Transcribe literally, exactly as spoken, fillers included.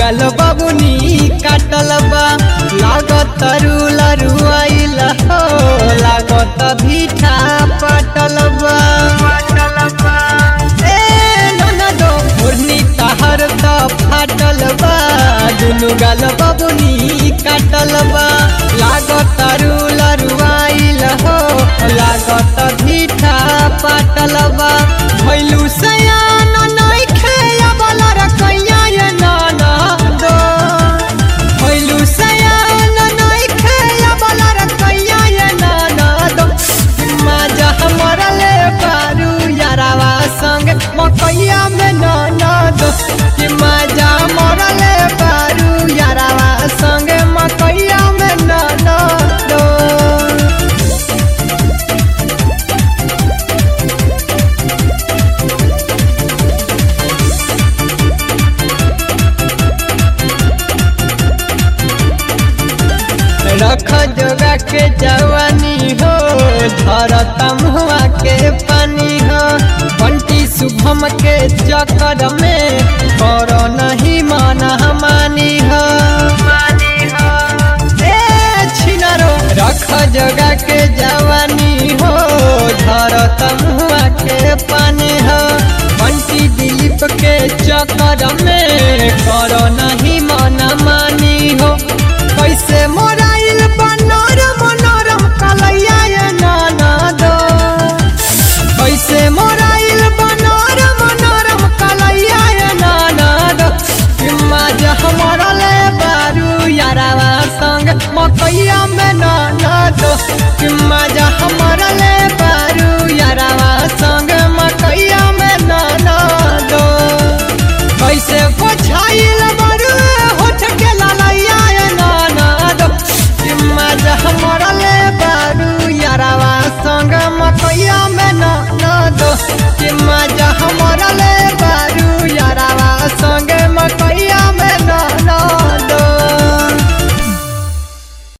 गाल बाबुनी काटल बा लागत रुआइल हो लागत भीठा पाटल बा ए ननदो मुरनी तहर त फाटल बा दुनु गाल बाबुनी काटल बा लागत रुआइल हो लागत भीठा पाटल बा भइलु सयान नै खेया बला र कैया ये ननदो भइलु सयान नै खेया बला र कैया ये ननदो माजा हमरा ले पारू यारावा संग मकैया में ननदो कि माजा हमरा ले पारू यारावा संग मकैया में ननदो रख जोगा के जवानी हो धरतम हुआ के पानी हो बंटी शुभम के चक्कर में करो नहीं माना मानी हो ए छिनारो रख जोगा के जवानी हो धरतम हुआ के पानी हो बंटी दिलीप के चक्कर में करो नहीं माना मानी हो कैसे मोराइल बनरम नरम कलैया ये ननदो कैसे मोराइल बनरम नरम कलैया ये ननदो माजा हमरा ले बारू यारावा संग मकैया में ननदो